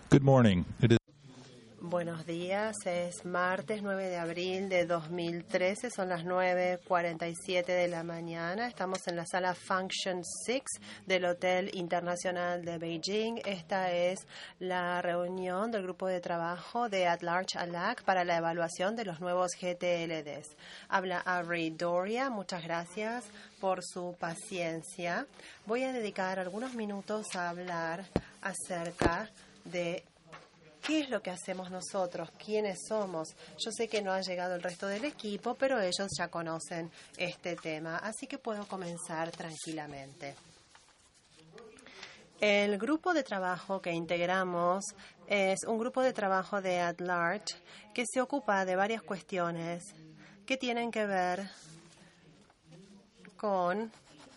Good morning. It is Buenos días, es martes 9 de abril de 2013, son las 9:47 de la mañana. Estamos en la sala Function 6 del Hotel Internacional de Beijing. Esta es la reunión del grupo de trabajo de At Large ALAC para la evaluación de los nuevos GTLDs. Habla Avery Doria, muchas gracias por su paciencia. Voy a dedicar algunos minutos a hablar acerca de ¿qué es lo que hacemos nosotros? ¿Quiénes somos? Yo sé que no ha llegado el resto del equipo, pero ellos ya conocen este tema, así que puedo comenzar tranquilamente. El grupo de trabajo que integramos es un grupo de trabajo de At Large que se ocupa de varias cuestiones que tienen que ver con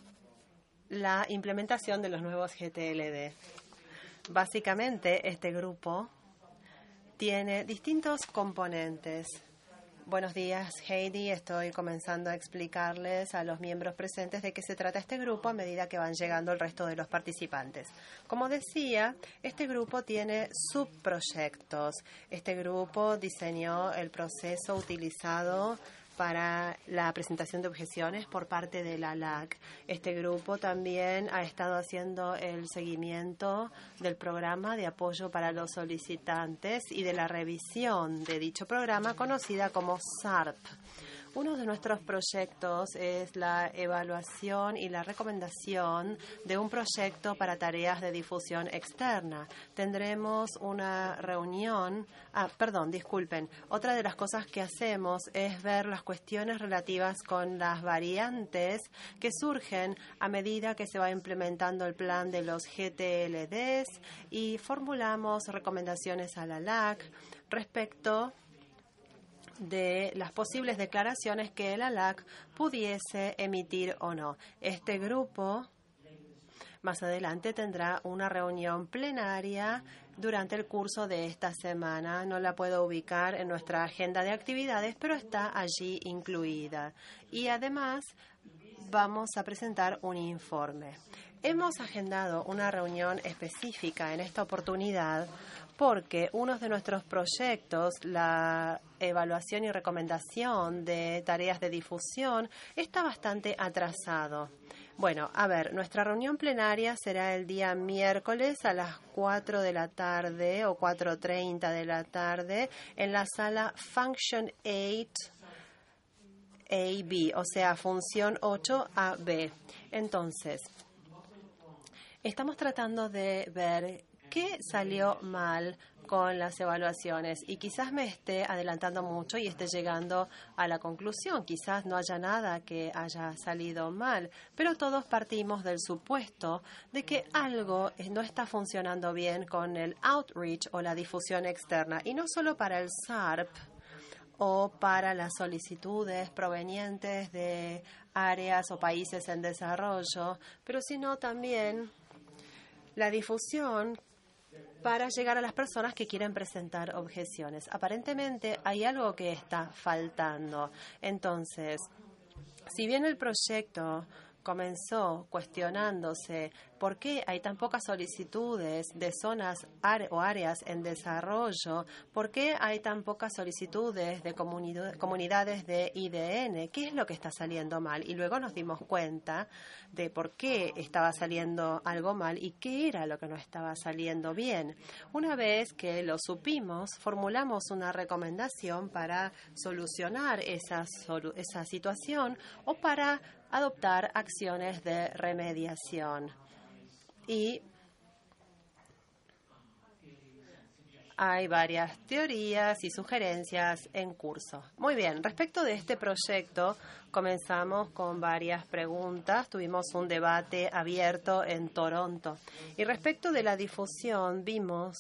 la implementación de los nuevos GTLD. Básicamente, este grupo tiene distintos componentes. Buenos días, Heidi. Estoy comenzando a explicarles a los miembros presentes de qué se trata este grupo a medida que van llegando el resto de los participantes. Como decía, este grupo tiene subproyectos. Este grupo diseñó el proceso utilizado para la presentación de objeciones por parte de la ALAC. Este grupo también ha estado haciendo el seguimiento del programa de apoyo para los solicitantes y de la revisión de dicho programa conocida como SARP. Uno de nuestros proyectos es la evaluación y la recomendación de un proyecto para tareas de difusión externa. Tendremos una reunión. Otra de las cosas que hacemos es ver las cuestiones relativas con las variantes que surgen a medida que se va implementando el plan de los GTLDs y formulamos recomendaciones a la ALAC respecto de las posibles declaraciones que el ALAC pudiese emitir o no. Este grupo más adelante tendrá una reunión plenaria durante el curso de esta semana. No la puedo ubicar en nuestra agenda de actividades, pero está allí incluida. Y además vamos a presentar un informe. Hemos agendado una reunión específica en esta oportunidad porque uno de nuestros proyectos, la evaluación y recomendación de tareas de difusión, está bastante atrasado. Bueno, nuestra reunión plenaria será el día miércoles a las 4 de la tarde o 4:30 de la tarde en la sala Function 8 AB, o sea, función 8AB. Entonces, estamos tratando de ver qué salió mal con las evaluaciones y quizás me esté adelantando mucho y esté llegando a la conclusión. Quizás no haya nada que haya salido mal, pero todos partimos del supuesto de que algo no está funcionando bien con el outreach o la difusión externa, y no solo para el SARP o para las solicitudes provenientes de áreas o países en desarrollo, pero sino también la difusión para llegar a las personas que quieren presentar objeciones. Aparentemente hay algo que está faltando. Entonces, si bien el proyecto comenzó cuestionándose por qué hay tan pocas solicitudes de zonas o áreas en desarrollo, por qué hay tan pocas solicitudes de comunidades de IDN, qué es lo que está saliendo mal. Y luego nos dimos cuenta de por qué estaba saliendo algo mal y qué era lo que no estaba saliendo bien. Una vez que lo supimos, formulamos una recomendación para solucionar esa situación o para adoptar acciones de remediación. Y hay varias teorías y sugerencias en curso. Muy bien, respecto de este proyecto, comenzamos con varias preguntas. Tuvimos un debate abierto en Toronto. Y respecto de la difusión, vimos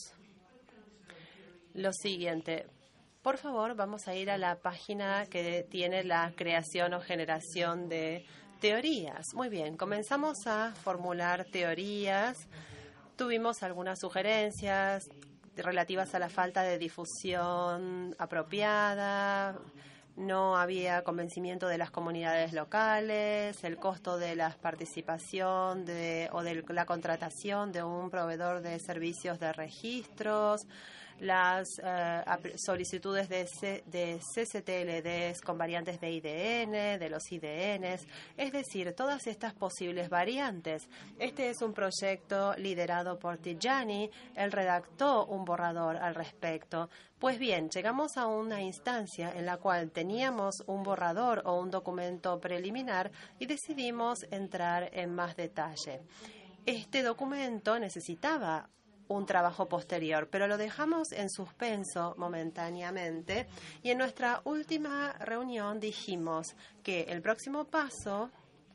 lo siguiente. Por favor, vamos a ir a la página que tiene la creación o generación de teorías. Muy bien, comenzamos a formular teorías. Tuvimos algunas sugerencias relativas a la falta de difusión apropiada, no había convencimiento de las comunidades locales, el costo de la participación o de la contratación de un proveedor de servicios de registros, las solicitudes de CCTLDs con variantes de IDN, de los IDNs, es decir, todas estas posibles variantes. Este es un proyecto liderado por Tidjani. Él redactó un borrador al respecto. Pues bien, llegamos a una instancia en la cual teníamos un borrador o un documento preliminar y decidimos entrar en más detalle. Este documento necesitaba un trabajo posterior, pero lo dejamos en suspenso momentáneamente y en nuestra última reunión dijimos que el próximo paso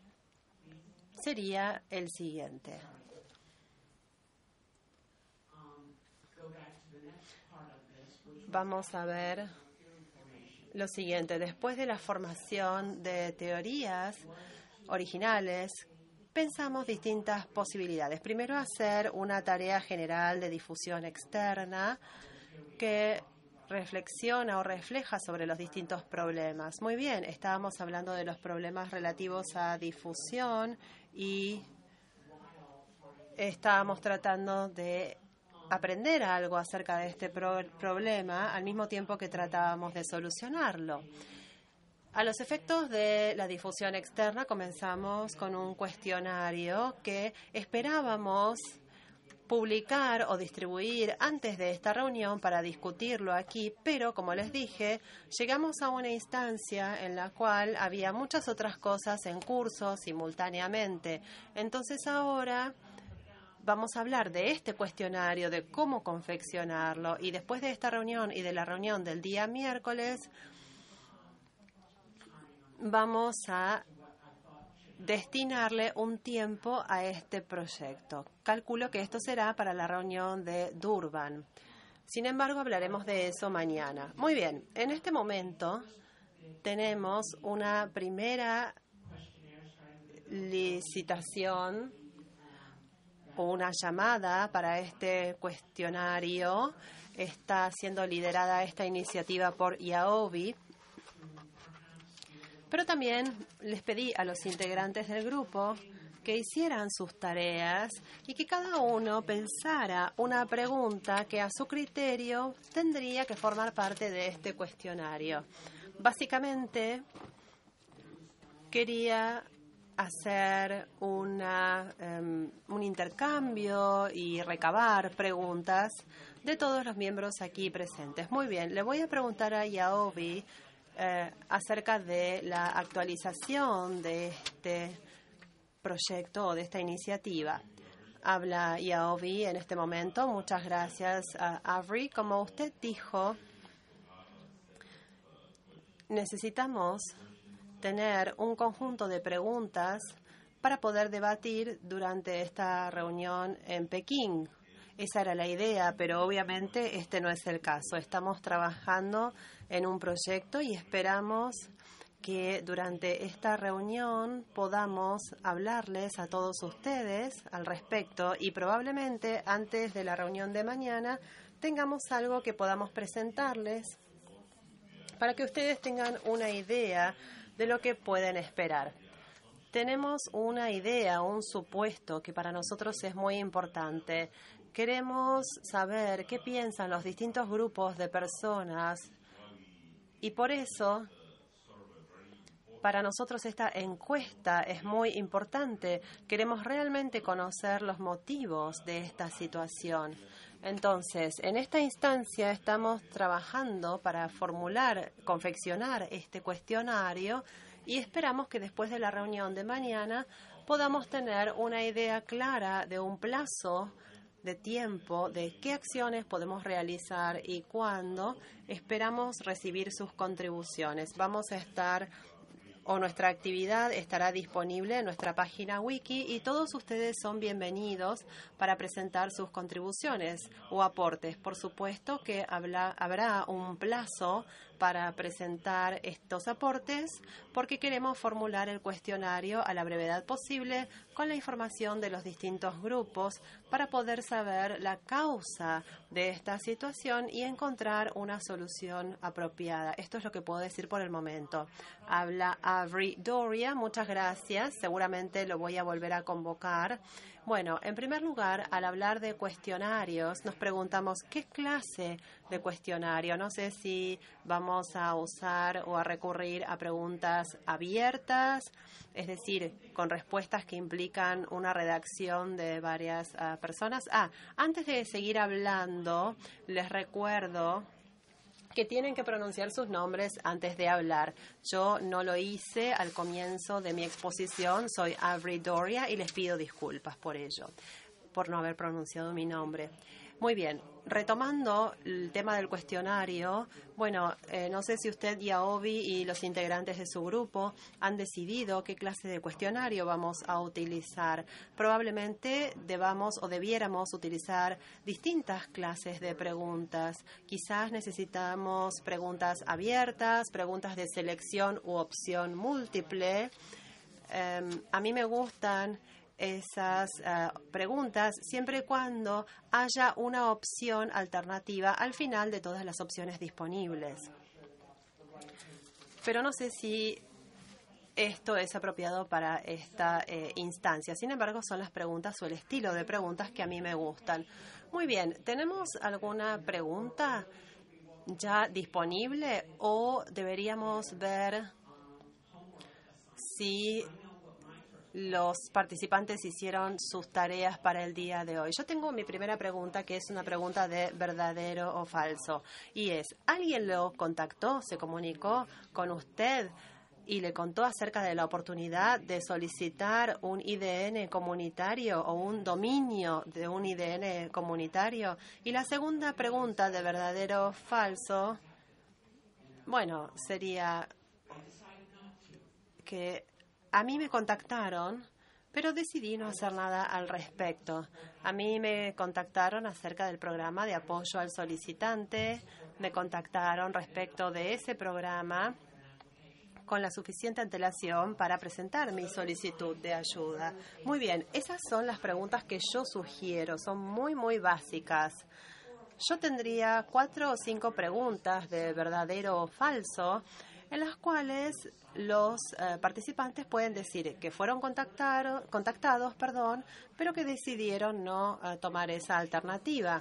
sería el siguiente. Vamos a ver lo siguiente. Después de la formación de teorías originales, pensamos distintas posibilidades. Primero, hacer una tarea general de difusión externa que reflexiona o refleja sobre los distintos problemas. Muy bien, estábamos hablando de los problemas relativos a difusión y estábamos tratando de aprender algo acerca de este problema al mismo tiempo que tratábamos de solucionarlo. A los efectos de la difusión externa comenzamos con un cuestionario que esperábamos publicar o distribuir antes de esta reunión para discutirlo aquí, pero como les dije, llegamos a una instancia en la cual había muchas otras cosas en curso simultáneamente. Entonces ahora vamos a hablar de este cuestionario, de cómo confeccionarlo, y después de esta reunión y de la reunión del día miércoles, vamos a destinarle un tiempo a este proyecto. Calculo que esto será para la reunión de Durban. Sin embargo, hablaremos de eso mañana. Muy bien, en este momento tenemos una primera licitación o una llamada para este cuestionario. Está siendo liderada esta iniciativa por Yaovi. Pero también les pedí a los integrantes del grupo que hicieran sus tareas y que cada uno pensara una pregunta que a su criterio tendría que formar parte de este cuestionario. Básicamente, quería hacer un intercambio y recabar preguntas de todos los miembros aquí presentes. Muy bien, le voy a preguntar a Yaovi acerca de la actualización de este proyecto o de esta iniciativa. Habla Yaovi en este momento. Muchas gracias, Avery. Como usted dijo, necesitamos tener un conjunto de preguntas para poder debatir durante esta reunión en Pekín. Esa era la idea, pero obviamente este no es el caso. Estamos trabajando en un proyecto y esperamos que durante esta reunión podamos hablarles a todos ustedes al respecto y probablemente antes de la reunión de mañana tengamos algo que podamos presentarles para que ustedes tengan una idea de lo que pueden esperar. Tenemos una idea, un supuesto que para nosotros es muy importante. Queremos saber qué piensan los distintos grupos de personas y por eso para nosotros esta encuesta es muy importante. Queremos realmente conocer los motivos de esta situación. Entonces, en esta instancia estamos trabajando para confeccionar este cuestionario y esperamos que después de la reunión de mañana podamos tener una idea clara de un plazo de tiempo, de qué acciones podemos realizar y cuándo. Esperamos recibir sus contribuciones. Nuestra actividad estará disponible en nuestra página wiki y todos ustedes son bienvenidos para presentar sus contribuciones o aportes. Por supuesto que habrá un plazo para presentar estos aportes porque queremos formular el cuestionario a la brevedad posible con la información de los distintos grupos para poder saber la causa de esta situación y encontrar una solución apropiada. Esto es lo que puedo decir por el momento. Habla Avery Doria. Muchas gracias. Seguramente lo voy a volver a convocar. Bueno, en primer lugar, al hablar de cuestionarios, nos preguntamos qué clase de cuestionario. No sé si vamos a usar o a recurrir a preguntas abiertas, es decir, con respuestas que implican una redacción de varias personas. Antes de seguir hablando, les recuerdo que tienen que pronunciar sus nombres antes de hablar. Yo no lo hice al comienzo de mi exposición. Soy Avery Doria y les pido disculpas por ello, por no haber pronunciado mi nombre. Muy bien, retomando el tema del cuestionario, bueno, no sé si usted, Yaobi, y los integrantes de su grupo han decidido qué clase de cuestionario vamos a utilizar. Probablemente debamos o debiéramos utilizar distintas clases de preguntas. Quizás necesitamos preguntas abiertas, preguntas de selección u opción múltiple. A mí me gustan esas preguntas siempre y cuando haya una opción alternativa al final de todas las opciones disponibles. Pero no sé si esto es apropiado para esta instancia. Sin embargo, son las preguntas o el estilo de preguntas que a mí me gustan. Muy bien, ¿tenemos alguna pregunta ya disponible o deberíamos ver si los participantes hicieron sus tareas para el día de hoy? Yo tengo mi primera pregunta, que es una pregunta de verdadero o falso. Y es, ¿alguien lo contactó, se comunicó con usted y le contó acerca de la oportunidad de solicitar un IDN comunitario o un dominio de un IDN comunitario? Y la segunda pregunta de verdadero o falso, bueno, sería que a mí me contactaron, pero decidí no hacer nada al respecto. A mí me contactaron acerca del programa de apoyo al solicitante, me contactaron respecto de ese programa con la suficiente antelación para presentar mi solicitud de ayuda. Muy bien, esas son las preguntas que yo sugiero, son muy, muy básicas. Yo tendría 4 o 5 preguntas de verdadero o falso, en las cuales los participantes pueden decir que fueron contactados, pero que decidieron no tomar esa alternativa.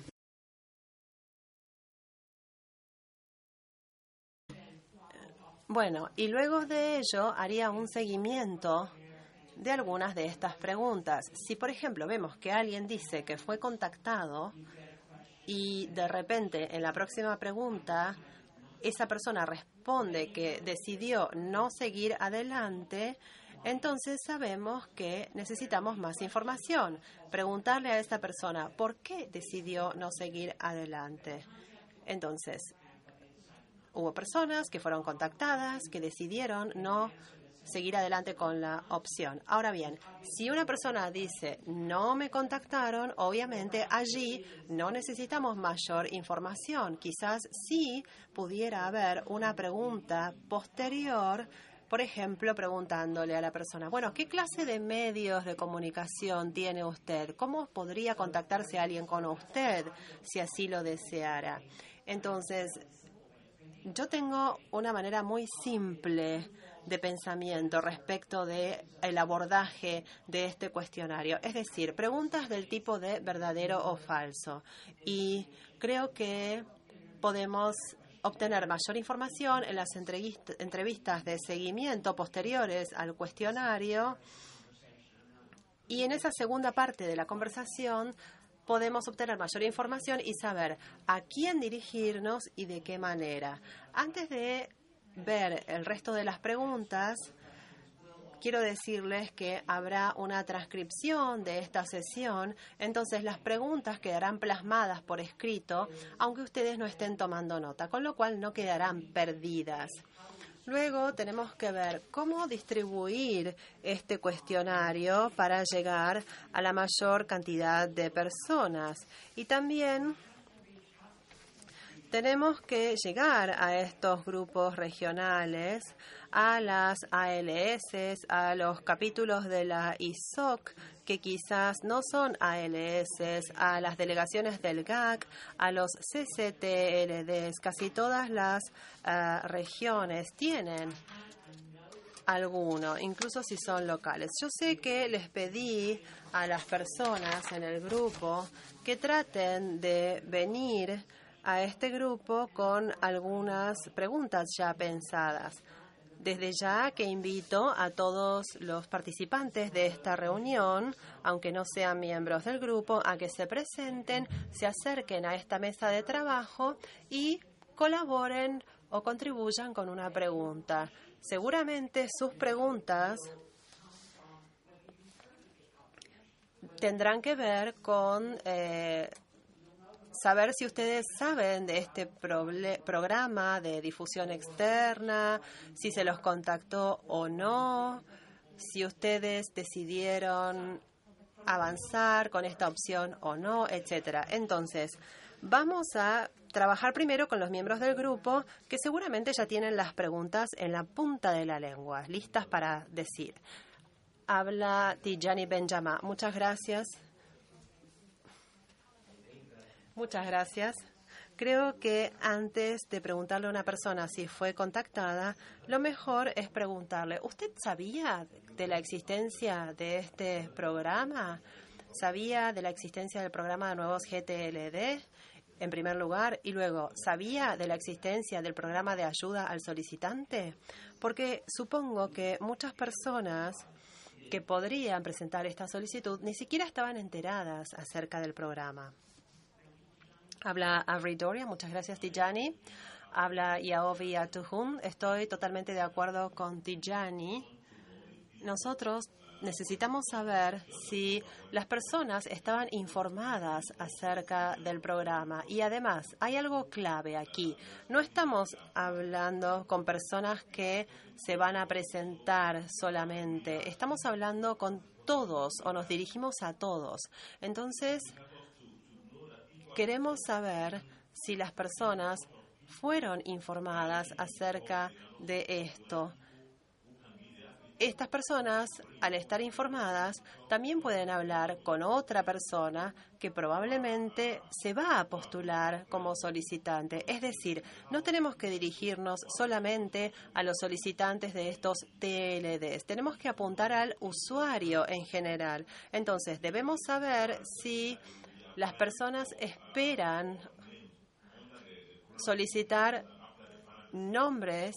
Bueno, y luego de ello haría un seguimiento de algunas de estas preguntas. Si, por ejemplo, vemos que alguien dice que fue contactado y de repente en la próxima pregunta esa persona responde que decidió no seguir adelante, entonces sabemos que necesitamos más información. Preguntarle a esta persona por qué decidió no seguir adelante. Entonces, hubo personas que fueron contactadas, que decidieron no seguir adelante con la opción. Ahora bien, si una persona dice no me contactaron, obviamente allí no necesitamos mayor información. Quizás sí pudiera haber una pregunta posterior, por ejemplo, preguntándole a la persona, bueno, ¿qué clase de medios de comunicación tiene usted? ¿Cómo podría contactarse alguien con usted si así lo deseara? Entonces, yo tengo una manera muy simple de pensamiento respecto de el abordaje de este cuestionario. Es decir, preguntas del tipo de verdadero o falso. Y creo que podemos obtener mayor información en las entrevistas de seguimiento posteriores al cuestionario. Y en esa segunda parte de la conversación podemos obtener mayor información y saber a quién dirigirnos y de qué manera. Antes de ver el resto de las preguntas, quiero decirles que habrá una transcripción de esta sesión, entonces las preguntas quedarán plasmadas por escrito, aunque ustedes no estén tomando nota, con lo cual no quedarán perdidas. Luego tenemos que ver cómo distribuir este cuestionario para llegar a la mayor cantidad de personas. Y también Tenemos que llegar a estos grupos regionales, a las ALS, a los capítulos de la ISOC, que quizás no son ALS, a las delegaciones del GAC, a los CCTLDs. Casi todas las regiones tienen alguno, incluso si son locales. Yo sé que les pedí a las personas en el grupo que traten de venir a este grupo con algunas preguntas ya pensadas. Desde ya que invito a todos los participantes de esta reunión, aunque no sean miembros del grupo, a que se presenten, se acerquen a esta mesa de trabajo y colaboren o contribuyan con una pregunta. Seguramente sus preguntas tendrán que ver con saber si ustedes saben de este programa de difusión externa, si se los contactó o no, si ustedes decidieron avanzar con esta opción o no, etcétera. Entonces, vamos a trabajar primero con los miembros del grupo que seguramente ya tienen las preguntas en la punta de la lengua, listas para decir. Habla Tijani Benjama. Muchas gracias. Muchas gracias. Creo que antes de preguntarle a una persona si fue contactada, lo mejor es preguntarle, ¿usted sabía de la existencia de este programa? ¿Sabía de la existencia del programa de nuevos GTLD? En primer lugar, y luego, ¿sabía de la existencia del programa de ayuda al solicitante? Porque supongo que muchas personas que podrían presentar esta solicitud ni siquiera estaban enteradas acerca del programa. Habla Avri Doria, muchas gracias Tijani. Habla Yaovi Atuhun, estoy totalmente de acuerdo con Tijani. Nosotros necesitamos saber si las personas estaban informadas acerca del programa. Y además, hay algo clave aquí. No estamos hablando con personas que se van a presentar solamente. Estamos hablando con todos o nos dirigimos a todos. Entonces, queremos saber si las personas fueron informadas acerca de esto. Estas personas, al estar informadas, también pueden hablar con otra persona que probablemente se va a postular como solicitante. Es decir, no tenemos que dirigirnos solamente a los solicitantes de estos TLDs. Tenemos que apuntar al usuario en general. Entonces, debemos saber si las personas esperan solicitar nombres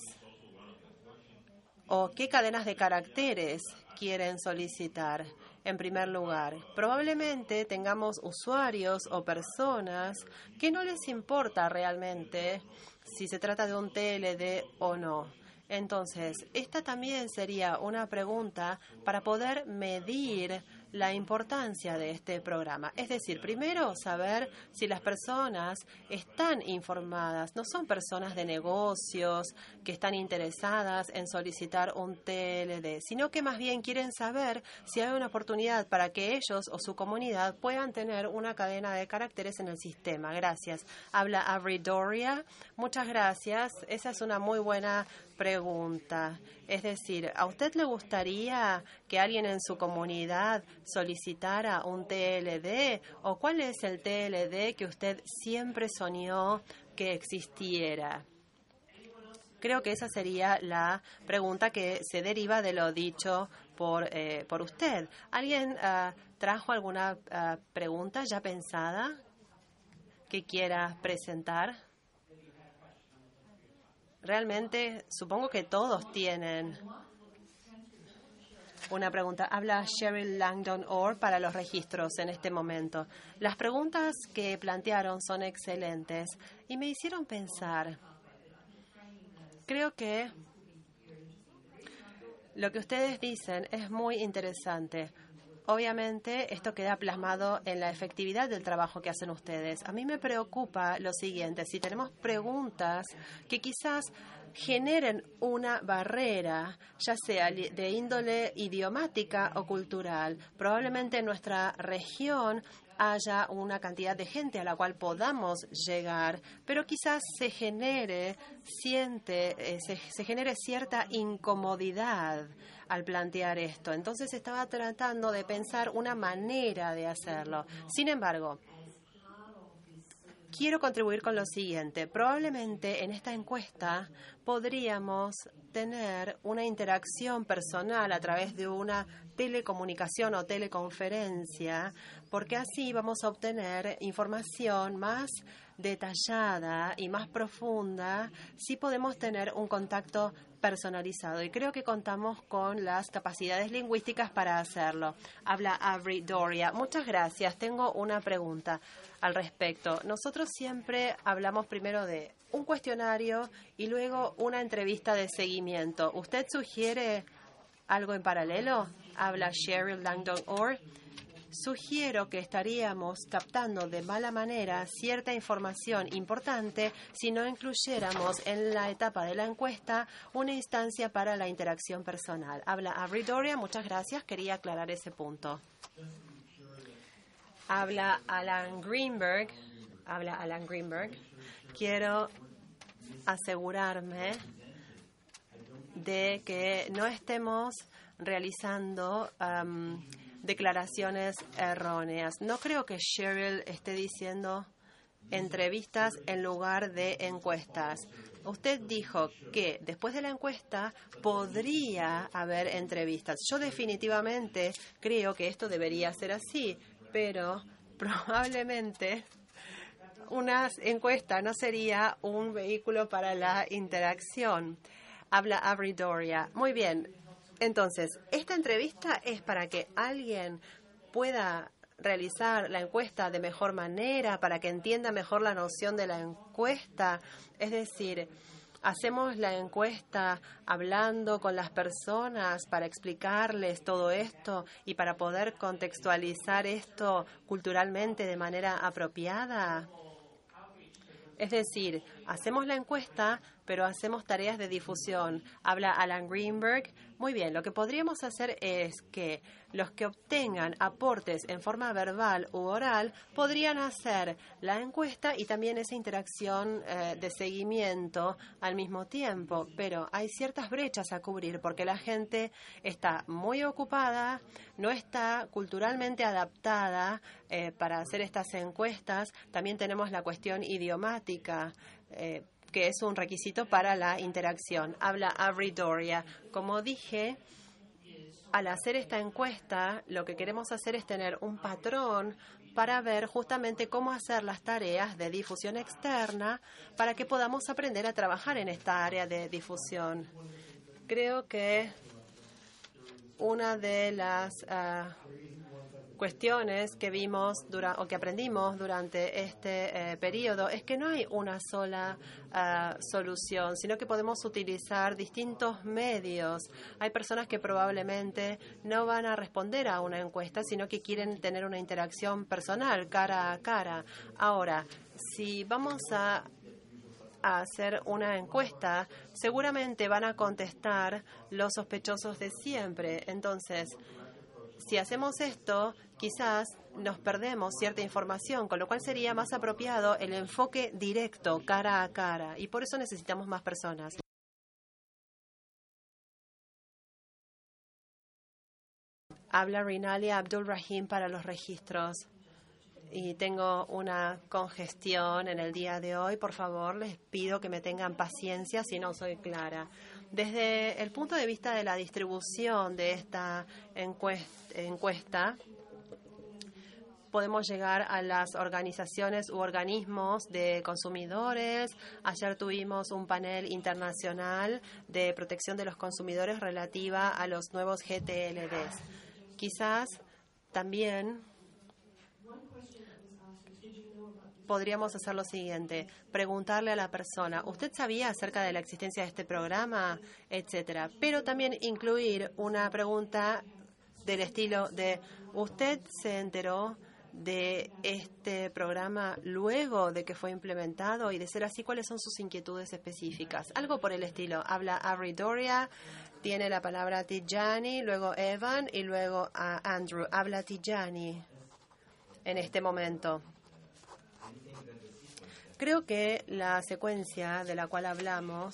o qué cadenas de caracteres quieren solicitar. En primer lugar, probablemente tengamos usuarios o personas que no les importa realmente si se trata de un TLD o no. Entonces, esta también sería una pregunta para poder medir la importancia de este programa. Es decir, primero saber si las personas están informadas, no son personas de negocios que están interesadas en solicitar un TLD, sino que más bien quieren saber si hay una oportunidad para que ellos o su comunidad puedan tener una cadena de caracteres en el sistema. Gracias. Habla Avri Doria. Muchas gracias. Esa es una muy buena pregunta. Es decir, ¿a usted le gustaría que alguien en su comunidad solicitara un TLD? ¿O cuál es el TLD que usted siempre soñó que existiera? Creo que esa sería la pregunta que se deriva de lo dicho por usted. ¿Alguien trajo alguna pregunta ya pensada que quiera presentar? Realmente, supongo que todos tienen una pregunta. Habla Cheryl Langdon Orr para los registros en este momento. Las preguntas que plantearon son excelentes y me hicieron pensar. Creo que lo que ustedes dicen es muy interesante. Obviamente, esto queda plasmado en la efectividad del trabajo que hacen ustedes. A mí me preocupa lo siguiente. Si tenemos preguntas que quizás generen una barrera, ya sea de índole idiomática o cultural. Probablemente en nuestra región haya una cantidad de gente a la cual podamos llegar, pero quizás se genere cierta incomodidad al plantear esto. Entonces estaba tratando de pensar una manera de hacerlo. Sin embargo, quiero contribuir con lo siguiente. Probablemente en esta encuesta podríamos tener una interacción personal a través de una telecomunicación o teleconferencia, porque así vamos a obtener información más detallada y más profunda si podemos tener un contacto personalizado. Y creo que contamos con las capacidades lingüísticas para hacerlo. Habla Avery Doria. Muchas gracias. Tengo una pregunta al respecto. Nosotros siempre hablamos primero de un cuestionario y luego una entrevista de seguimiento. ¿Usted sugiere algo en paralelo? Habla Cheryl Langdon Orr. Sugiero que estaríamos captando de mala manera cierta información importante si no incluyéramos en la etapa de la encuesta una instancia para la interacción personal. Habla Avery Doria. Muchas gracias. Quería aclarar ese punto. Habla Alan Greenberg. Quiero asegurarme de que no estemos realizando declaraciones erróneas. No creo que Cheryl esté diciendo entrevistas en lugar de encuestas. Usted dijo que después de la encuesta podría haber entrevistas. Yo definitivamente creo que esto debería ser así, pero probablemente una encuesta no sería un vehículo para la interacción. Habla Avery Doria. Muy bien. Entonces, esta entrevista es para que alguien pueda realizar la encuesta de mejor manera, para que entienda mejor la noción de la encuesta. Es decir, hacemos la encuesta hablando con las personas para explicarles todo esto y para poder contextualizar esto culturalmente de manera apropiada. Es decir, hacemos la encuesta, pero hacemos tareas de difusión. Habla Alan Greenberg. Muy bien, lo que podríamos hacer es que los que obtengan aportes en forma verbal u oral podrían hacer la encuesta y también esa interacción de seguimiento al mismo tiempo. Pero hay ciertas brechas a cubrir porque la gente está muy ocupada, no está culturalmente adaptada para hacer estas encuestas. También tenemos la cuestión idiomática, que es un requisito para la interacción. Habla Avery Doria. Como dije, al hacer esta encuesta, lo que queremos hacer es tener un patrón para ver justamente cómo hacer las tareas de difusión externa para que podamos aprender a trabajar en esta área de difusión. Creo que una de las cuestiones que vimos o que aprendimos durante este periodo es que no hay una sola solución, sino que podemos utilizar distintos medios. Hay personas que probablemente no van a responder a una encuesta, sino que quieren tener una interacción personal, cara a cara. Ahora, si vamos a hacer una encuesta, seguramente van a contestar los sospechosos de siempre. Entonces, si hacemos esto, quizás nos perdemos cierta información, con lo cual sería más apropiado el enfoque directo, cara a cara, y por eso necesitamos más personas. Habla Rinali Abdul Rahim para los registros. Y tengo una congestión en el día de hoy. Por favor, les pido que me tengan paciencia si no soy clara. Desde el punto de vista de la distribución de esta encuesta, podemos llegar a las organizaciones u organismos de consumidores. Ayer tuvimos un panel internacional de protección de los consumidores relativa a los nuevos GTLDs. Quizás también podríamos hacer lo siguiente, preguntarle a la persona, ¿usted sabía acerca de la existencia de este programa? Etcétera. Pero también incluir una pregunta del estilo de, ¿usted se enteró de este programa luego de que fue implementado? Y de ser así, ¿cuáles son sus inquietudes específicas? Algo por el estilo. Habla Avery Doria, tiene la palabra Tijani, luego Evan y luego a Andrew. Habla Tijani en este momento. Creo que la secuencia de la cual hablamos,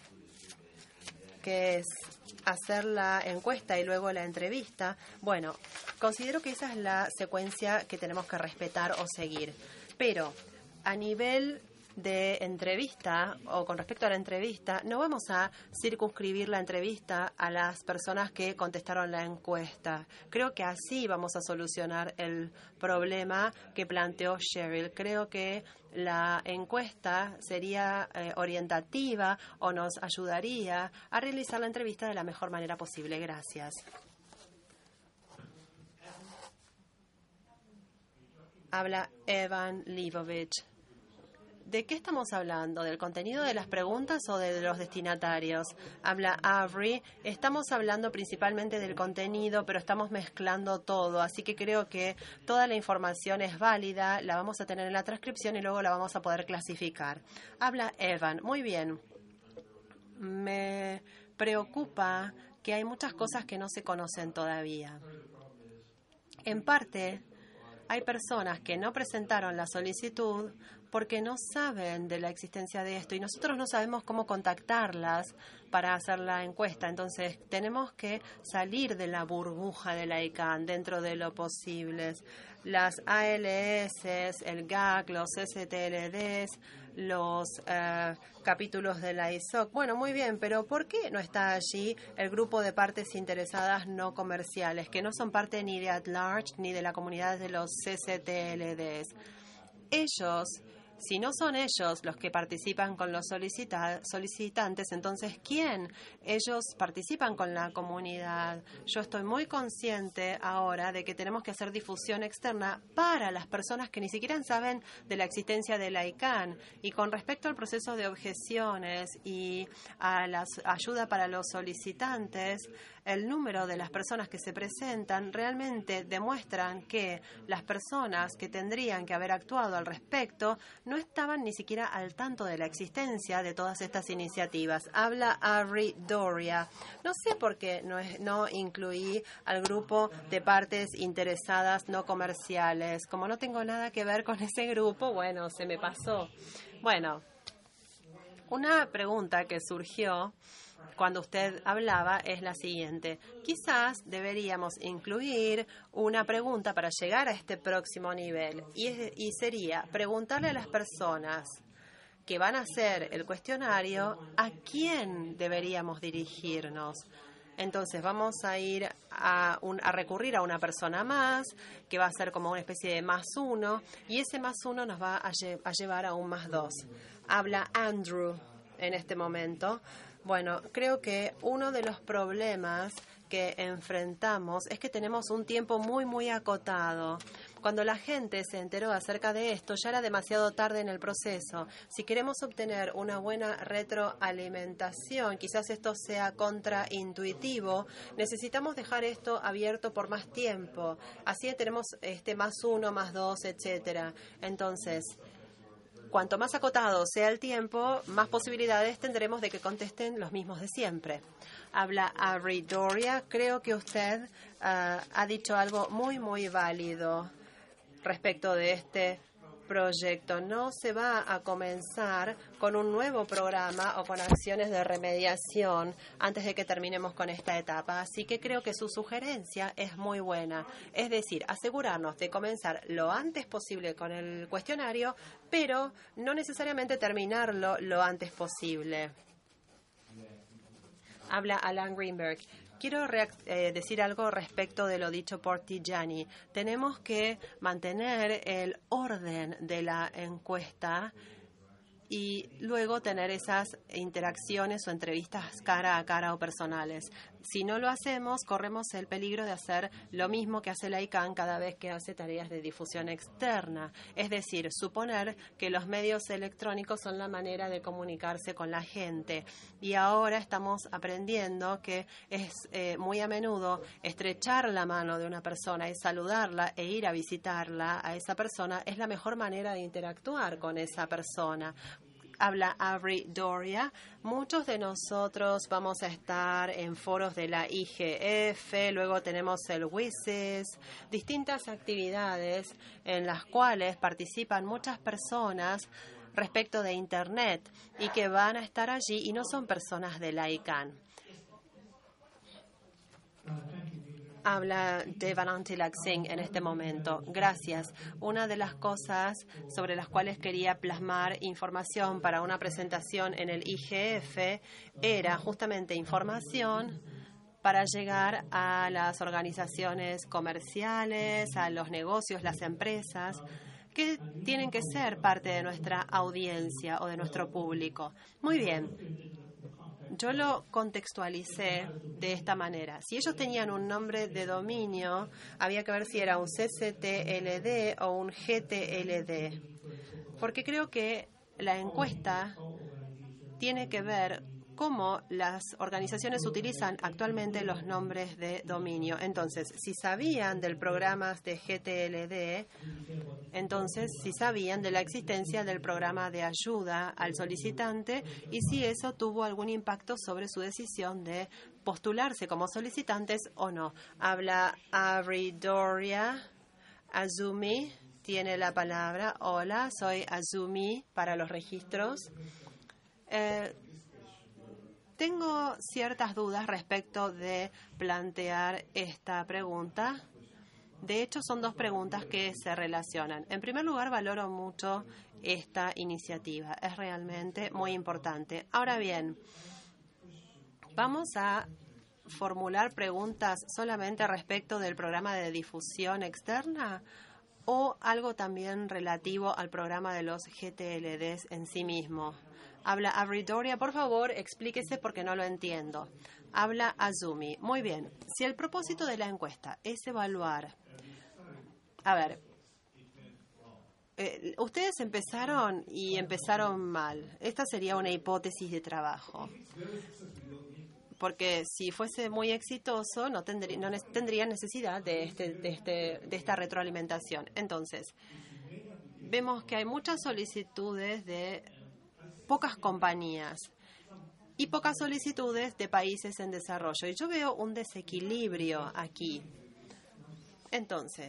que es hacer la encuesta y luego la entrevista, bueno, considero que esa es la secuencia que tenemos que respetar o seguir. Pero a nivel de entrevista o con respecto a la entrevista, no vamos a circunscribir la entrevista a las personas que contestaron la encuesta. Creo que así vamos a solucionar el problema que planteó Cheryl. Creo que la encuesta sería orientativa o nos ayudaría a realizar la entrevista de la mejor manera posible. Gracias. Habla Evan Leibovich. ¿De qué estamos hablando? ¿Del contenido de las preguntas o de los destinatarios? Habla Avery. Estamos hablando principalmente del contenido, pero estamos mezclando todo. Así que creo que toda la información es válida, la vamos a tener en la transcripción y luego la vamos a poder clasificar. Habla Evan. Muy bien. Me preocupa que hay muchas cosas que no se conocen todavía. En parte, hay personas que no presentaron la solicitud porque no saben de la existencia de esto y nosotros no sabemos cómo contactarlas para hacer la encuesta. Entonces, tenemos que salir de la burbuja de la ICANN dentro de lo posible. Las ALS, el GAC, los STLDs, los capítulos de la ISOC. Bueno, muy bien, pero ¿por qué no está allí el grupo de partes interesadas no comerciales, que no son parte ni de At Large ni de la comunidad de los CCTLDs? Ellos, si no son ellos los que participan con los solicitantes, entonces, ¿quién? Ellos participan con la comunidad. Yo estoy muy consciente ahora de que tenemos que hacer difusión externa para las personas que ni siquiera saben de la existencia de la ICANN. Y con respecto al proceso de objeciones y a la ayuda para los solicitantes, el número de las personas que se presentan realmente demuestran que las personas que tendrían que haber actuado al respecto no estaban ni siquiera al tanto de la existencia de todas estas iniciativas. Habla Avery Doria. No sé por qué no incluí al grupo de partes interesadas no comerciales. Como no tengo nada que ver con ese grupo, bueno, se me pasó. Bueno, una pregunta que surgió cuando usted hablaba es la siguiente. Quizás deberíamos incluir una pregunta para llegar a este próximo nivel y sería preguntarle a las personas que van a hacer el cuestionario a quién deberíamos dirigirnos. Entonces vamos a ir a recurrir a una persona más, que va a ser como una especie de +1, y ese +1 nos va a llevar a un +2. Habla Andrew en este momento. Bueno, creo que uno de los problemas que enfrentamos es que tenemos un tiempo muy, muy acotado. Cuando la gente se enteró acerca de esto, ya era demasiado tarde en el proceso. Si queremos obtener una buena retroalimentación, quizás esto sea contraintuitivo, necesitamos dejar esto abierto por más tiempo. Así tenemos +1, +2, etcétera. Entonces, cuanto más acotado sea el tiempo, más posibilidades tendremos de que contesten los mismos de siempre. Habla Avery Doria. Creo que usted ha dicho algo muy, muy válido respecto de este proyecto. No se va a comenzar con un nuevo programa o con acciones de remediación antes de que terminemos con esta etapa. Así que creo que su sugerencia es muy buena. Es decir, asegurarnos de comenzar lo antes posible con el cuestionario, pero no necesariamente terminarlo lo antes posible. Habla Alan Greenberg. Quiero decir algo respecto de lo dicho por Tijani. Tenemos que mantener el orden de la encuesta y luego tener esas interacciones o entrevistas cara a cara o personales. Si no lo hacemos, corremos el peligro de hacer lo mismo que hace la ICANN cada vez que hace tareas de difusión externa. Es decir, suponer que los medios electrónicos son la manera de comunicarse con la gente. Y ahora estamos aprendiendo que es muy a menudo estrechar la mano de una persona y saludarla e ir a visitarla a esa persona es la mejor manera de interactuar con esa persona. Habla Avery Doria. Muchos de nosotros vamos a estar en foros de la IGF, luego tenemos el WSIS, distintas actividades en las cuales participan muchas personas respecto de Internet y que van a estar allí y no son personas de la ICANN. Habla Devan Tilak-Singh en este momento. Gracias. Una de las cosas sobre las cuales quería plasmar información para una presentación en el IGF era justamente información para llegar a las organizaciones comerciales, a los negocios, las empresas, que tienen que ser parte de nuestra audiencia o de nuestro público. Muy bien. Yo lo contextualicé de esta manera. Si ellos tenían un nombre de dominio, había que ver si era un CCTLD o un GTLD. Porque creo que la encuesta tiene que ver cómo las organizaciones utilizan actualmente los nombres de dominio. Entonces, si sabían del programa de GTLD, entonces si sabían de la existencia del programa de ayuda al solicitante y si eso tuvo algún impacto sobre su decisión de postularse como solicitantes o no. Habla Avery Doria. Azumi tiene la palabra. Hola, soy Azumi para los registros. Tengo ciertas dudas respecto de plantear esta pregunta. De hecho, son dos preguntas que se relacionan. En primer lugar, valoro mucho esta iniciativa. Es realmente muy importante. Ahora bien, vamos a formular preguntas solamente respecto del programa de difusión externa o algo también relativo al programa de los GTLDs en sí mismo. Habla Avery Doria. Por favor, explíquese porque no lo entiendo. Habla Azumi. Muy bien. Si el propósito de la encuesta es evaluar... A ver, ustedes empezaron mal. Esta sería una hipótesis de trabajo. Porque si fuese muy exitoso, no tendría necesidad de esta retroalimentación. Entonces, vemos que hay muchas solicitudes de pocas compañías y pocas solicitudes de países en desarrollo. Y yo veo un desequilibrio aquí. Entonces,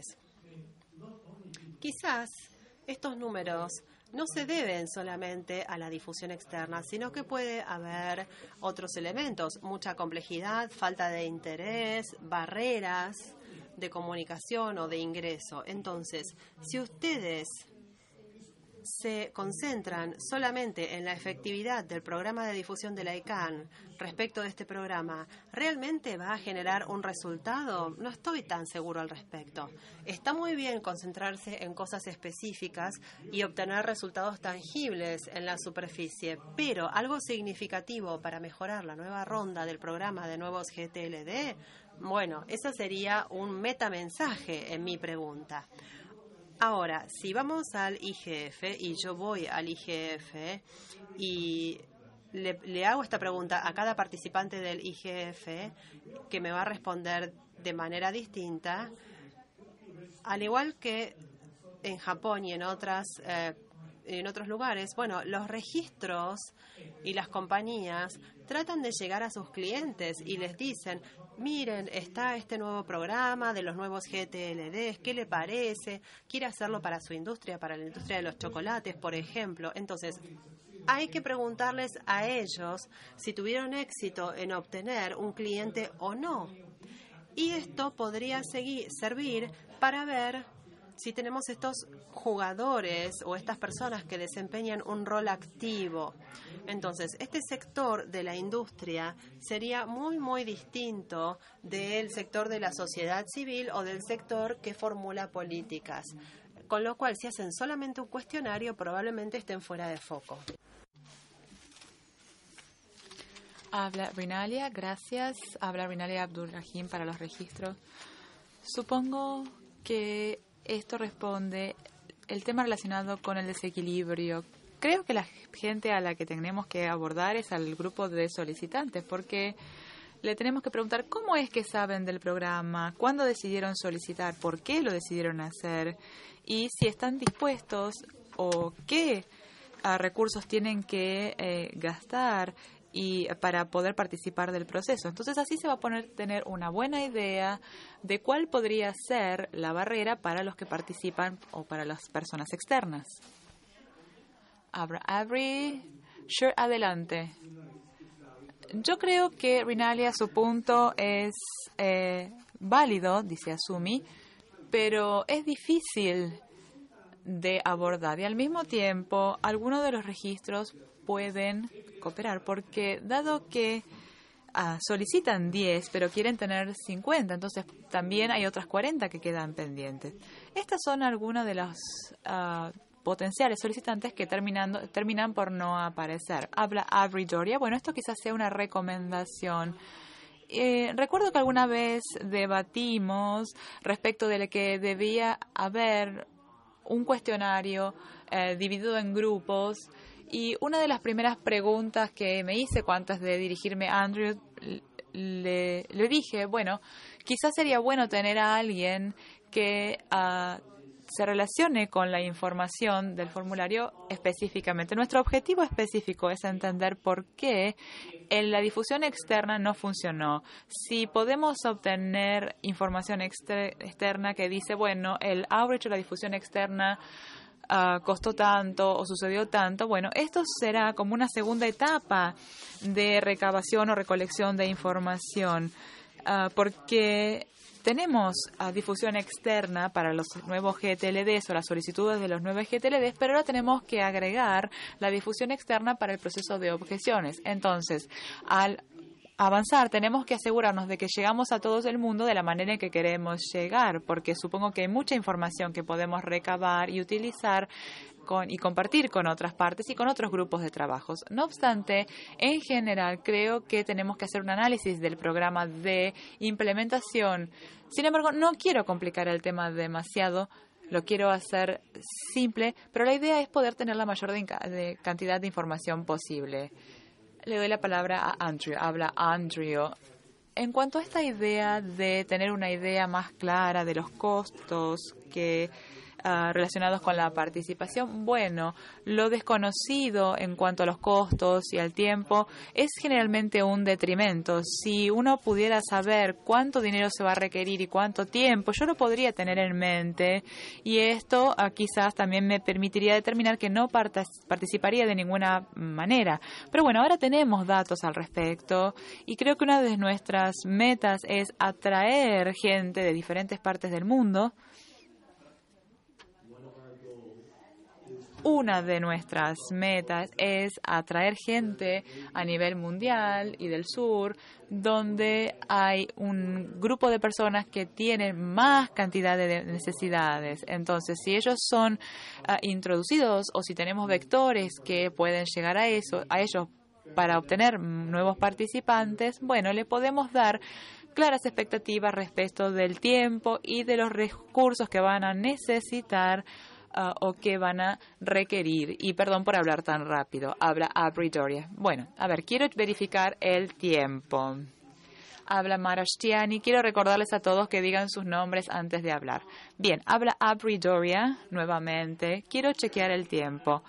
quizás estos números no se deben solamente a la difusión externa, sino que puede haber otros elementos, mucha complejidad, falta de interés, barreras de comunicación o de ingreso. Entonces, si ustedes se concentran solamente en la efectividad del programa de difusión de la ICANN respecto de este programa, ¿realmente va a generar un resultado? No estoy tan seguro al respecto. Está muy bien concentrarse en cosas específicas y obtener resultados tangibles en la superficie, pero algo significativo para mejorar la nueva ronda del programa de nuevos GTLD, bueno, eso sería un metamensaje en mi pregunta. Ahora, si vamos al IGF y yo voy al IGF y le hago esta pregunta a cada participante del IGF que me va a responder de manera distinta, al igual que en Japón y en otros lugares, bueno, los registros y las compañías tratan de llegar a sus clientes y les dicen, miren, está este nuevo programa de los nuevos GTLDs, ¿qué le parece? ¿Quiere hacerlo para su industria, para la industria de los chocolates, por ejemplo? Entonces, hay que preguntarles a ellos si tuvieron éxito en obtener un cliente o no. Y esto podría servir para ver si tenemos estos jugadores o estas personas que desempeñan un rol activo. Entonces, este sector de la industria sería muy, muy distinto del sector de la sociedad civil o del sector que formula políticas. Con lo cual, si hacen solamente un cuestionario, probablemente estén fuera de foco. Habla Rinalia, gracias. Habla Rinalia Abdulrahim para los registros. Supongo que esto responde el tema relacionado con el desequilibrio. Creo que la gente a la que tenemos que abordar es al grupo de solicitantes, porque le tenemos que preguntar cómo es que saben del programa, cuándo decidieron solicitar, por qué lo decidieron hacer y si están dispuestos o qué recursos tienen que gastar y para poder participar del proceso. Entonces así se va a tener una buena idea de cuál podría ser la barrera para los que participan o para las personas externas. Avery, sure, adelante. Yo creo que Rinalia, su punto es válido, dice Asumi, pero es difícil de abordar y al mismo tiempo algunos de los registros pueden cooperar porque dado que solicitan 10 pero quieren tener 50, entonces también hay otras 40 que quedan pendientes. Estas son algunas de los potenciales solicitantes que terminan por no aparecer. Habla Avery Doria. Bueno, esto quizás sea una recomendación. Recuerdo que alguna vez debatimos respecto de que debía haber un cuestionario dividido en grupos y una de las primeras preguntas que me hice antes de dirigirme a Andrew le dije, bueno, quizás sería bueno tener a alguien que se relacione con la información del formulario específicamente. Nuestro objetivo específico es entender por qué en la difusión externa no funcionó. Si podemos obtener información externa que dice, bueno, el outreach o la difusión externa costó tanto o sucedió tanto, bueno, esto será como una segunda etapa de recabación o recolección de información, porque tenemos difusión externa para los nuevos GTLDs o las solicitudes de los nuevos GTLDs, pero ahora tenemos que agregar la difusión externa para el proceso de objeciones. Entonces, al avanzar, tenemos que asegurarnos de que llegamos a todo el mundo de la manera en que queremos llegar, porque supongo que hay mucha información que podemos recabar y utilizar y compartir con otras partes y con otros grupos de trabajos. No obstante, en general, creo que tenemos que hacer un análisis del programa de implementación. Sin embargo, no quiero complicar el tema demasiado. Lo quiero hacer simple, pero la idea es poder tener la mayor cantidad de información posible. Le doy la palabra a Andrew. Habla Andrew. En cuanto a esta idea de tener una idea más clara de los costos relacionados con la participación, bueno, lo desconocido en cuanto a los costos y al tiempo es generalmente un detrimento. Si uno pudiera saber cuánto dinero se va a requerir y cuánto tiempo, yo lo podría tener en mente y esto quizás también me permitiría determinar que no participaría de ninguna manera. Pero bueno, ahora tenemos datos al respecto y creo que una de nuestras metas es atraer gente de diferentes partes del mundo. Una de nuestras metas es atraer gente a nivel mundial y del sur, donde hay un grupo de personas que tienen más cantidad de necesidades. Entonces, si ellos son introducidos o si tenemos vectores que pueden llegar a ellos para obtener nuevos participantes, bueno, le podemos dar claras expectativas respecto del tiempo y de los recursos que van a necesitar o que van a requerir. Y perdón por hablar tan rápido. Habla Avery Doria. Bueno, a ver, quiero verificar el tiempo. Habla Marashtiani. Quiero recordarles a todos que digan sus nombres antes de hablar. Bien, habla Avery Doria nuevamente. Quiero chequear el tiempo.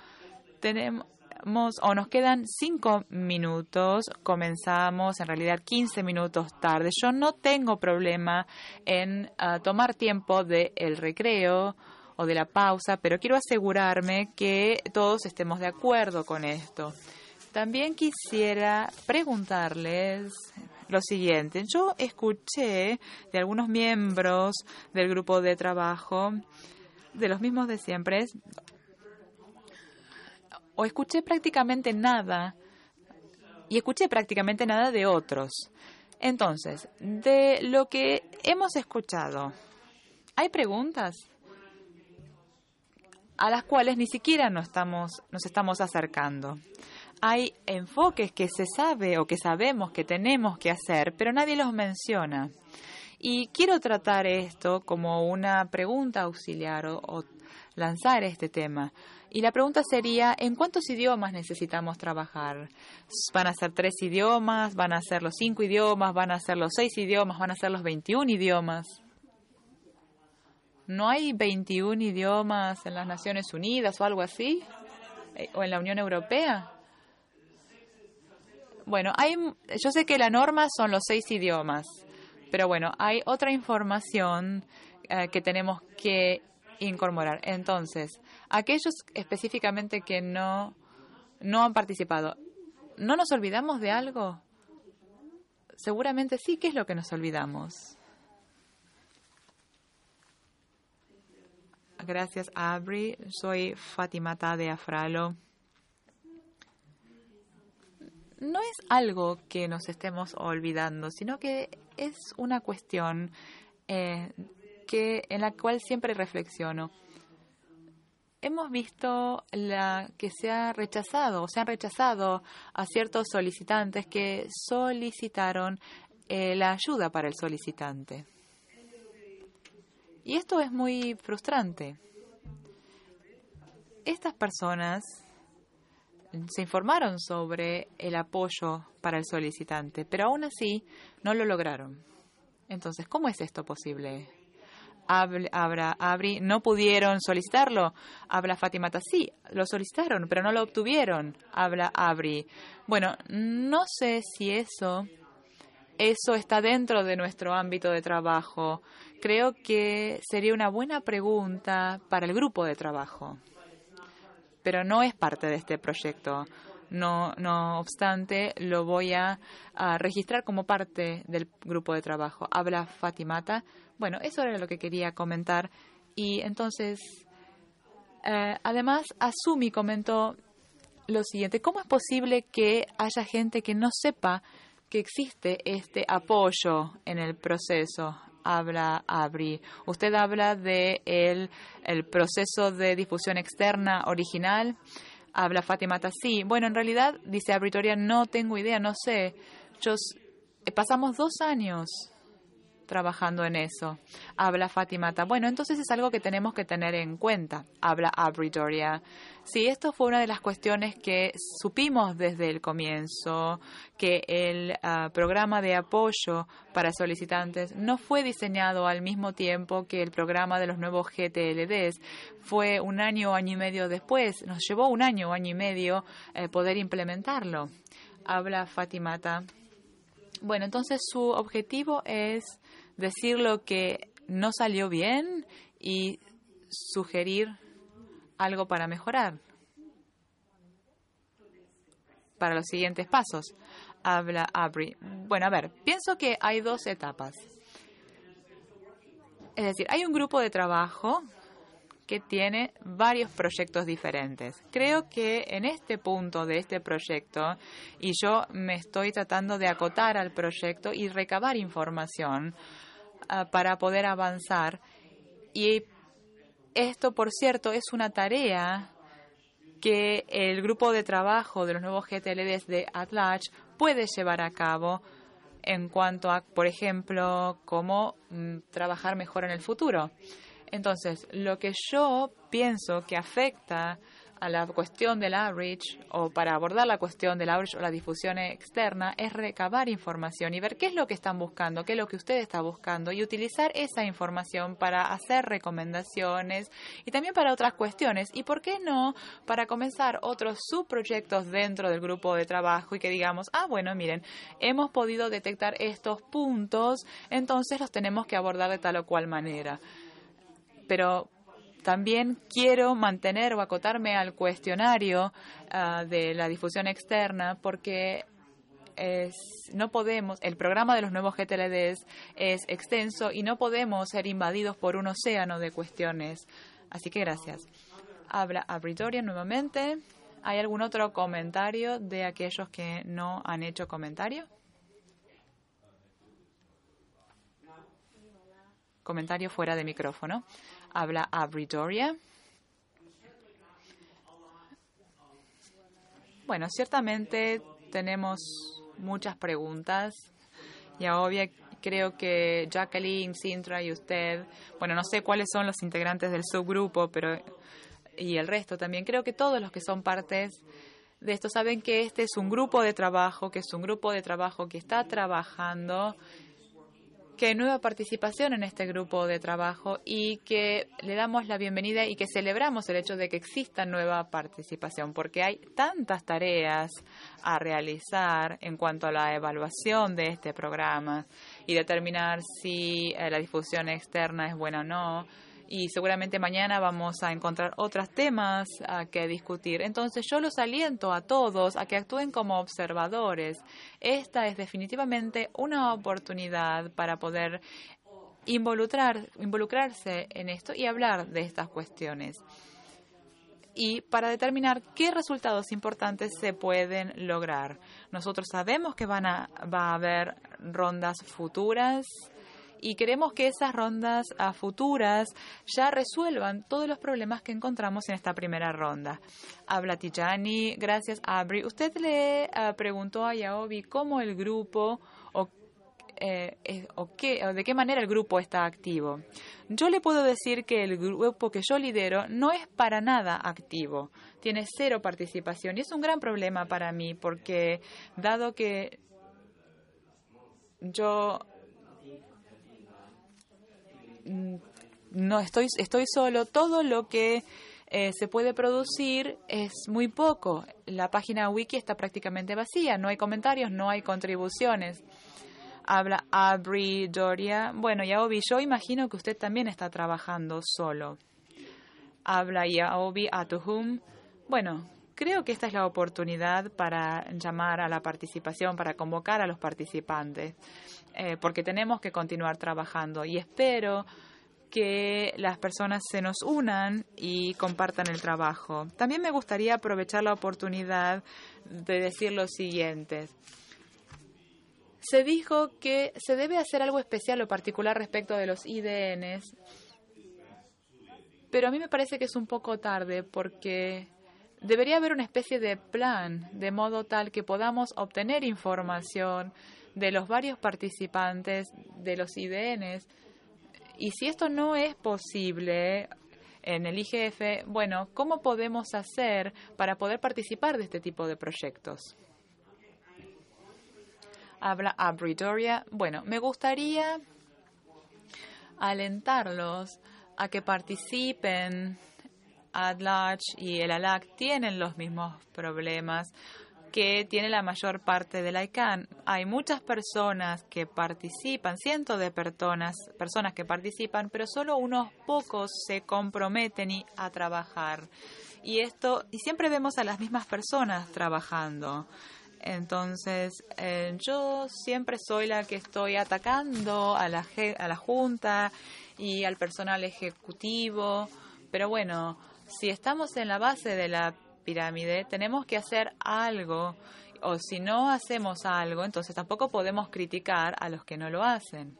Nos quedan 5 minutos. Comenzamos en realidad 15 minutos tarde. Yo no tengo problema en tomar tiempo del recreo o de la pausa, pero quiero asegurarme que todos estemos de acuerdo con esto. También quisiera preguntarles lo siguiente. Yo escuché de algunos miembros del grupo de trabajo, de los mismos de siempre, o escuché prácticamente nada, y escuché prácticamente nada de otros. Entonces, de lo que hemos escuchado, ¿hay preguntas a las cuales ni siquiera nos estamos acercando? Hay enfoques que se sabe o que sabemos que tenemos que hacer, pero nadie los menciona. Y quiero tratar esto como una pregunta auxiliar o lanzar este tema. Y la pregunta sería, ¿en cuántos idiomas necesitamos trabajar? ¿Van a ser 3 idiomas? ¿Van a ser los 5 idiomas? ¿Van a ser los 6 idiomas? ¿Van a ser los 21 idiomas? ¿No hay 21 idiomas en las Naciones Unidas o algo así? ¿O en la Unión Europea? Bueno, yo sé que la norma son los 6 idiomas, pero bueno, hay otra información que tenemos que incorporar. Entonces, aquellos específicamente que no han participado, ¿no nos olvidamos de algo? Seguramente sí. ¿Qué es lo que nos olvidamos? Gracias, Abri. Soy Fatimata de Afralo. No es algo que nos estemos olvidando, sino que es una cuestión en la cual siempre reflexiono. Hemos visto que se han rechazado a ciertos solicitantes que solicitaron la ayuda para el solicitante. Y esto es muy frustrante. Estas personas se informaron sobre el apoyo para el solicitante, pero aún así no lo lograron. Entonces, ¿cómo es esto posible? Abri, ¿no pudieron solicitarlo? Habla Fatimata, sí, lo solicitaron, pero no lo obtuvieron. Habla Abri. Bueno, no sé si eso está dentro de nuestro ámbito de trabajo. Creo que sería una buena pregunta para el grupo de trabajo, pero no es parte de este proyecto. No obstante, lo voy a registrar como parte del grupo de trabajo. Habla Fatimata. Bueno, eso era lo que quería comentar. Y entonces, además, Azumi comentó lo siguiente. ¿Cómo es posible que haya gente que no sepa que existe este apoyo en el proceso? Habla Abri. Usted habla de el proceso de difusión externa original. Habla Fatimata, sí. Bueno, en realidad, dice Abritoria, no tengo idea, no sé. Pasamos 2 años trabajando en eso. Habla Fatimata. Bueno, entonces es algo que tenemos que tener en cuenta. Habla Abritoria. Sí, esto fue una de las cuestiones que supimos desde el comienzo, que el programa de apoyo para solicitantes no fue diseñado al mismo tiempo que el programa de los nuevos GTLDs. Fue un año y medio después. Nos llevó un año y medio poder implementarlo. Habla Fatimata. Bueno, entonces su objetivo es decir lo que no salió bien y sugerir algo para mejorar para los siguientes pasos. Habla Abri. Bueno, a ver, pienso que hay 2 etapas. Es decir, hay un grupo de trabajo que tiene varios proyectos diferentes. Creo que en este punto de este proyecto, y yo me estoy tratando de acotar al proyecto y recabar información para poder avanzar. Y esto, por cierto, es una tarea que el grupo de trabajo de los nuevos GTLDs de @large puede llevar a cabo en cuanto a, por ejemplo, cómo trabajar mejor en el futuro. Entonces, lo que yo pienso que afecta a la cuestión del outreach, o para abordar la cuestión del outreach o la difusión externa, es recabar información y ver qué es lo que están buscando, qué es lo que usted está buscando, y utilizar esa información para hacer recomendaciones y también para otras cuestiones. Y por qué no, para comenzar otros subproyectos dentro del grupo de trabajo y que digamos, bueno, miren, hemos podido detectar estos puntos, entonces los tenemos que abordar de tal o cual manera. Pero también quiero mantener o acotarme al cuestionario de la difusión externa, porque no podemos, el programa de los nuevos GTLDs es extenso y no podemos ser invadidos por un océano de cuestiones. Así que gracias. Habla Abritoria nuevamente. ¿Hay algún otro comentario de aquellos que no han hecho comentario? Comentario fuera de micrófono. Habla Abritoria. Bueno, ciertamente tenemos muchas preguntas. Ya obvio, creo que Jacqueline, Sintra y usted, bueno, no sé cuáles son los integrantes del subgrupo, pero y el resto también. Creo que todos los que son partes de esto saben que este es un grupo de trabajo, que es un grupo de trabajo que está trabajando, que hay nueva participación en este grupo de trabajo y que le damos la bienvenida y que celebramos el hecho de que exista nueva participación, porque hay tantas tareas a realizar en cuanto a la evaluación de este programa y determinar si la difusión externa es buena o no. Y seguramente mañana vamos a encontrar otros temas que discutir. Entonces yo los aliento a todos a que actúen como observadores. Esta es definitivamente una oportunidad para poder involucrarse en esto y hablar de estas cuestiones. Y para determinar qué resultados importantes se pueden lograr. Nosotros sabemos que va a haber rondas futuras. Y queremos que esas rondas futuras ya resuelvan todos los problemas que encontramos en esta primera ronda. Habla Tijani, gracias Abri. Usted le preguntó a Yaobi cómo el grupo o de qué manera el grupo está activo. Yo le puedo decir que el grupo que yo lidero no es para nada activo. Tiene 0 participación y es un gran problema para mí porque dado que yo no estoy solo, todo lo que se puede producir es muy poco. La página wiki está prácticamente vacía, no hay comentarios, no hay contribuciones. Habla Abri Doria. Bueno, Yaobi, yo imagino que usted también está trabajando solo. Habla Yaobi Atuhum. Bueno, creo que esta es la oportunidad para llamar a la participación, para convocar a los participantes, porque tenemos que continuar trabajando y espero que las personas se nos unan y compartan el trabajo. También me gustaría aprovechar la oportunidad de decir lo siguiente. Se dijo que se debe hacer algo especial o particular respecto de los IDNs, pero a mí me parece que es un poco tarde porque debería haber una especie de plan, de modo tal que podamos obtener información de los varios participantes de los IDNs. Y si esto no es posible en el IGF, bueno, ¿cómo podemos hacer para poder participar de este tipo de proyectos? Habla Abri Doria. Bueno, me gustaría alentarlos a que participen. AdLarge y el ALAC tienen los mismos problemas que tiene la mayor parte del ICANN. Hay muchas personas que participan, cientos de personas que participan, pero solo unos pocos se comprometen a trabajar. Y siempre vemos a las mismas personas trabajando. Entonces, yo siempre soy la que estoy atacando a la Junta y al personal ejecutivo, pero bueno, si estamos en la base de la pirámide, tenemos que hacer algo, o si no hacemos algo, entonces tampoco podemos criticar a los que no lo hacen.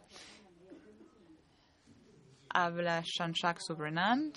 Habla Jean-Jacques Subrenand.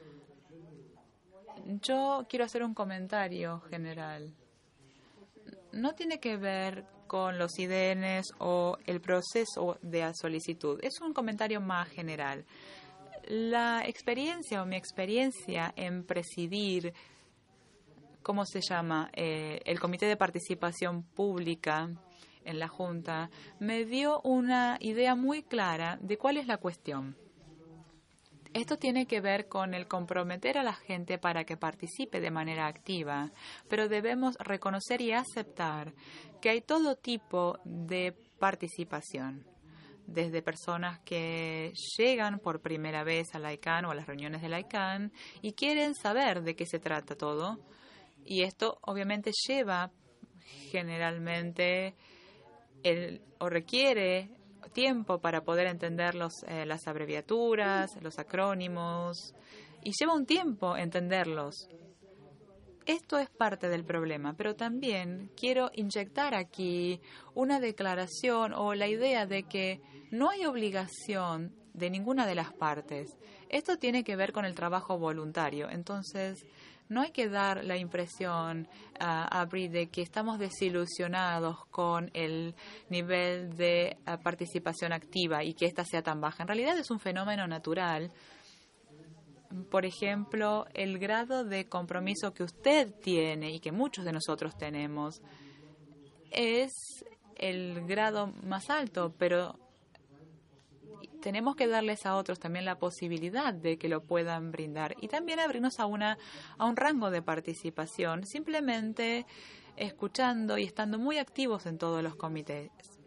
Yo quiero hacer un comentario general. No tiene que ver con los IDNs o el proceso de solicitud. Es un comentario más general. La experiencia o mi experiencia en presidir, ¿cómo se llama? El Comité de Participación Pública en la Junta, me dio una idea muy clara de cuál es la cuestión. Esto tiene que ver con el comprometer a la gente para que participe de manera activa, pero debemos reconocer y aceptar que hay todo tipo de participación, desde personas que llegan por primera vez a la ICANN o a las reuniones de la ICANN y quieren saber de qué se trata todo, y esto obviamente lleva generalmente o requiere tiempo para poder entender las abreviaturas, los acrónimos, y lleva un tiempo entenderlos. Esto es parte del problema, pero también quiero inyectar aquí una declaración o la idea de que no hay obligación de ninguna de las partes. Esto tiene que ver con el trabajo voluntario. Entonces, No hay que dar la impresión, Abri, de que estamos desilusionados con el nivel de participación activa y que ésta sea tan baja. En realidad es un fenómeno natural. Por ejemplo, el grado de compromiso que usted tiene y que muchos de nosotros tenemos es el grado más alto, pero tenemos que darles a otros también la posibilidad de que lo puedan brindar y también abrirnos a un rango de participación, simplemente escuchando y estando muy activos en todos los comités.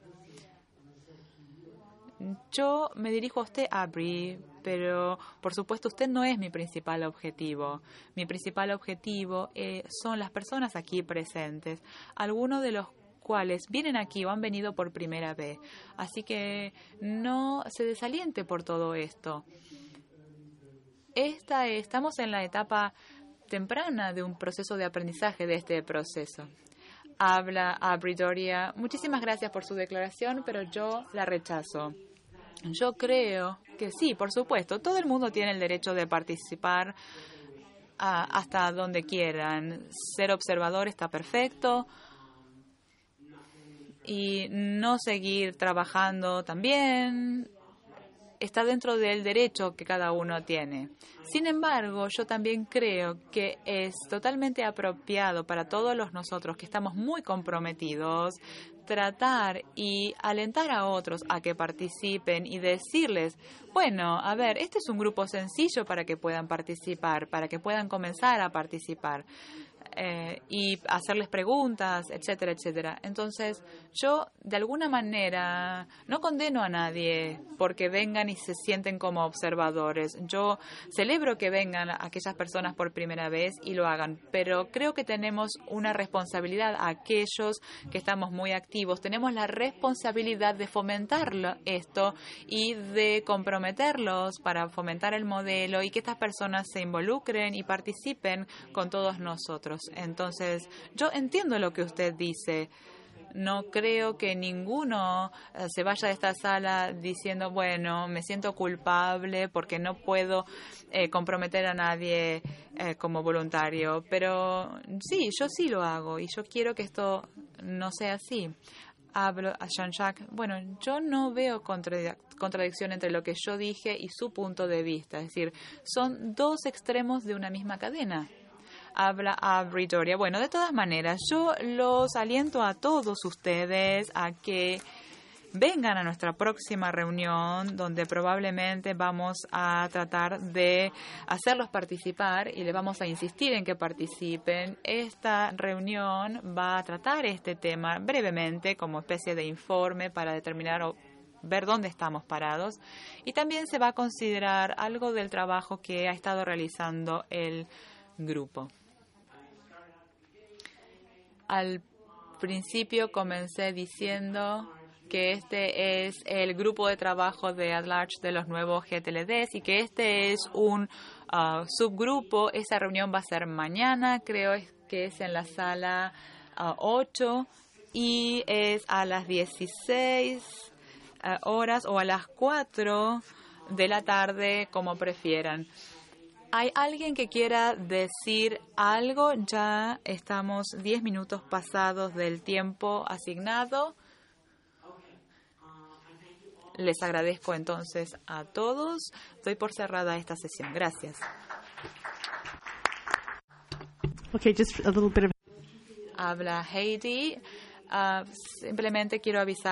Yo me dirijo a usted, Abri, pero por supuesto usted no es mi principal objetivo. Mi principal objetivo son las personas aquí presentes, algunos de los cuales vienen aquí o han venido por primera vez. Así que no se desaliente por todo esto. Estamos en la etapa temprana de un proceso de aprendizaje de este proceso. Habla Abri Doria. Muchísimas gracias por su declaración, pero yo la rechazo. Yo creo que sí, por supuesto, todo el mundo tiene el derecho de participar hasta donde quieran. Ser observador está perfecto. Y no seguir trabajando también está dentro del derecho que cada uno tiene. Sin embargo, yo también creo que es totalmente apropiado para todos nosotros que estamos muy comprometidos tratar y alentar a otros a que participen y decirles, bueno, a ver, este es un grupo sencillo para que puedan participar, para que puedan comenzar a participar. Y hacerles preguntas, etcétera, etcétera. Entonces, yo de alguna manera no condeno a nadie porque vengan y se sienten como observadores. Yo celebro que vengan aquellas personas por primera vez y lo hagan, pero creo que tenemos una responsabilidad, aquellos que estamos muy activos, tenemos la responsabilidad de fomentarlo esto y de comprometerlos para fomentar el modelo y que estas personas se involucren y participen con todos nosotros. Entonces, yo entiendo lo que usted dice. No creo que ninguno se vaya de esta sala diciendo, bueno, me siento culpable porque no puedo comprometer a nadie como voluntario. Pero sí, yo sí lo hago y yo quiero que esto no sea así. Hablo a Jean-Jacques. Bueno, yo no veo contradicción entre lo que yo dije y su punto de vista. Es decir, son dos extremos de una misma cadena. Habla Abri Doria. Bueno, de todas maneras, yo los aliento a todos ustedes a que vengan a nuestra próxima reunión, donde probablemente vamos a tratar de hacerlos participar y les vamos a insistir en que participen. Esta reunión va a tratar este tema brevemente como especie de informe para determinar o ver dónde estamos parados. Y también se va a considerar algo del trabajo que ha estado realizando el grupo. Al principio comencé diciendo que este es el grupo de trabajo de At Large de los nuevos GTLDs y que este es un subgrupo. Esa reunión va a ser mañana, creo que es en la sala 8 y es a las 16 horas o a las 4 de la tarde, como prefieran. ¿Hay alguien que quiera decir algo? Ya estamos 10 minutos pasados del tiempo asignado. Les agradezco entonces a todos. Doy por cerrada esta sesión. Gracias. Okay, just a little bit of... Habla Heidi. Simplemente quiero avisar